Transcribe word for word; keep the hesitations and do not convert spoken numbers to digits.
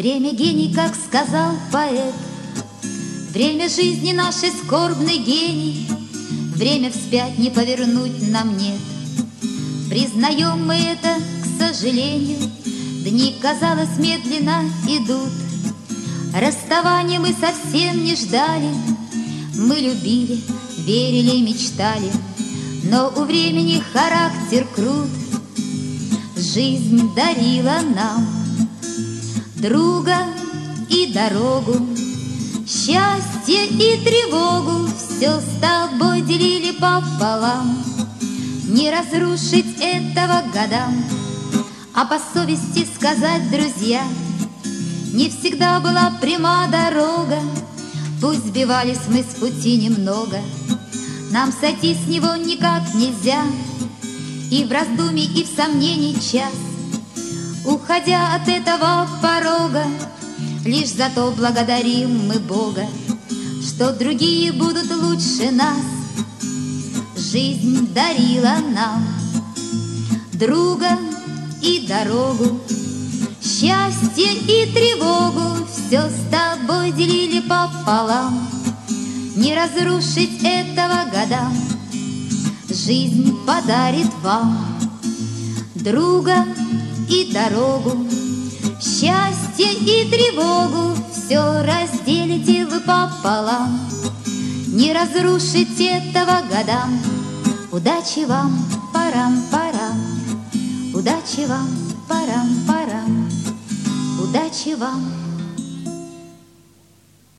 Время гений, как сказал поэт, время жизни нашей скорбный гений, время вспять не повернуть нам нет. Признаем мы это, к сожалению, дни, казалось, медленно идут. Расставания мы совсем не ждали, мы любили, верили, мечтали, но у времени характер крут. Жизнь дарила нам друга и дорогу, счастье и тревогу, все с тобой делили пополам. Не разрушить этого годам, а по совести сказать, друзья, не всегда была пряма дорога. Пусть сбивались мы с пути немного, нам сойти с него никак нельзя. И в раздумье, и в сомнении час, уходя от этого порога, лишь за то благодарим мы Бога, что другие будут лучше нас. Жизнь дарила нам друга и дорогу, счастье и тревогу, все с тобой делили пополам. Не разрушить этого годам, жизнь подарит вам друга и дорогу, счастье и тревогу, все разделите вы пополам. Не разрушить этого годам, удачи вам, парам-парам, удачи вам, парам-парам, удачи вам.